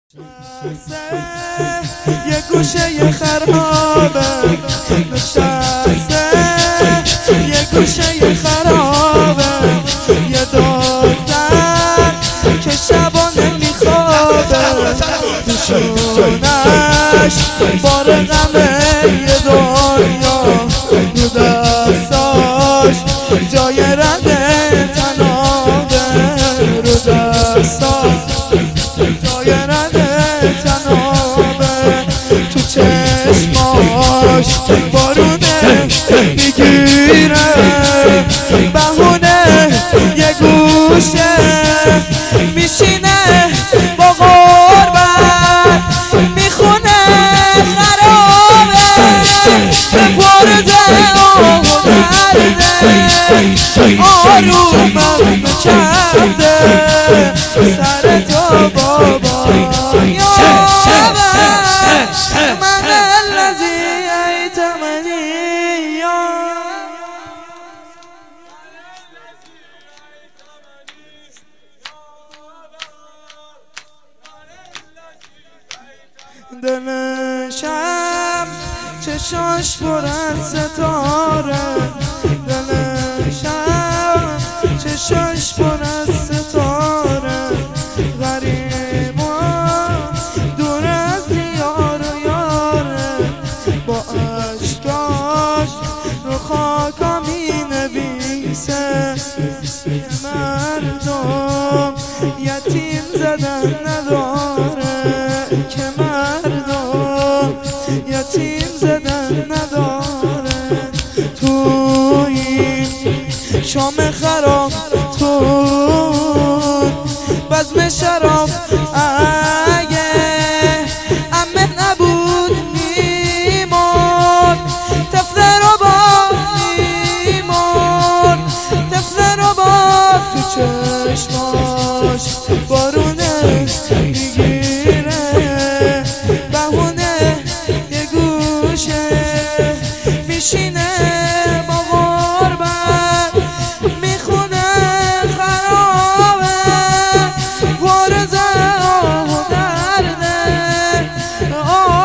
یه گوشه خرابه نشسته، یه گوشه خرابه، یه دختر که شبانه میخوابه، دوشونش بار غمه یه دنیا، رو دستاش جای رد تنابه، رو دستاش جای رد تنابه، تو چشماش بارونه میگیره، بهونه یه گوشه میشینه، با غربت میخونه خرابه، پرده آرومم کرده سر تو بابا، من الذی ایتمنی. دلشم چشاش پر از ستاره، دلشم چشاش پر از ستاره، غریب و دور از دیار و یاره، با عشقاش رو خاکا می نویسه، مردم یتیم زدن نداره، که مردم یتیم زدن نداره، توی شام خراب، تو بزم شراب، اگه امه نبود میمون، طفل رو با میمون، طفل رو با تو چشماش بارونه میگیره، بهونه یه گوشه میشینه، با غربت میخونه خرابه، پرزه و درده